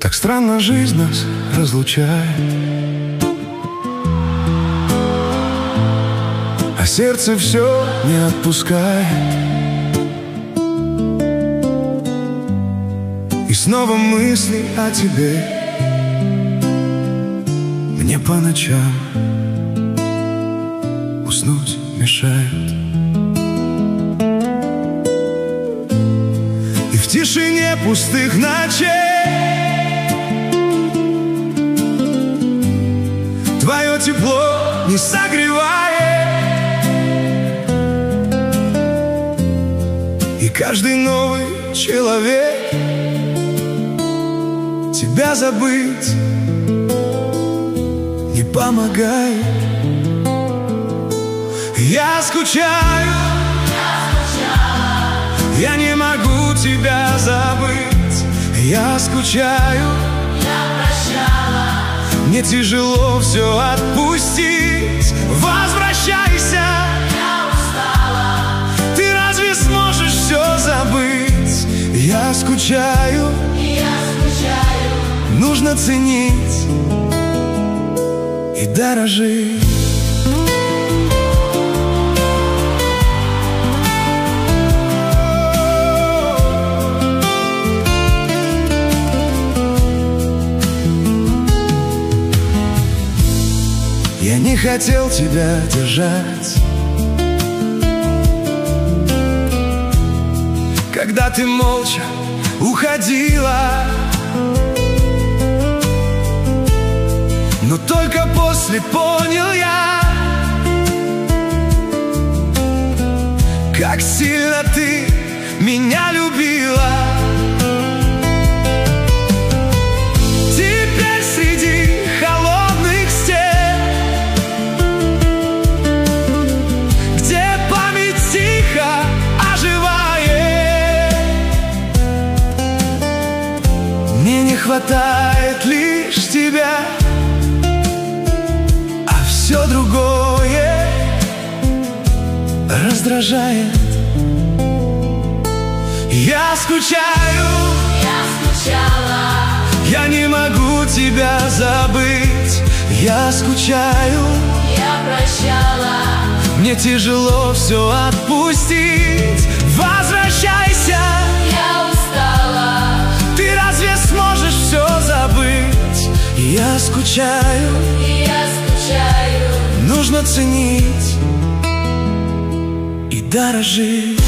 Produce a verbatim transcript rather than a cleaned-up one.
Так странно жизнь нас разлучает, а сердце все не отпускает. И снова мысли о тебе мне по ночам уснуть мешают. И в тишине пустых ночей твое тепло не согревает, и каждый новый человек тебя забыть не помогает. Я скучаю, я не могу тебя забыть. Я скучаю, я прощала, мне тяжело все отпустить. Возвращайся, я устала, ты разве сможешь все забыть? Я скучаю, я скучаю, нужно ценить и дорожить. Я не хотел тебя держать, когда ты молча уходила, но только после понял я, как сильно ты меня любила. Теперь среди холодных стен, где память тихо оживает, мне не хватает лишь тебя, а все другое раздражает. Я скучаю, я скучала, я не могу тебя забыть. Я скучаю, я прощала, мне тяжело все отпустить. Возвращайся, я устала, ты разве сможешь все забыть? Я скучаю, я скучаю, нужно ценить и дорожить.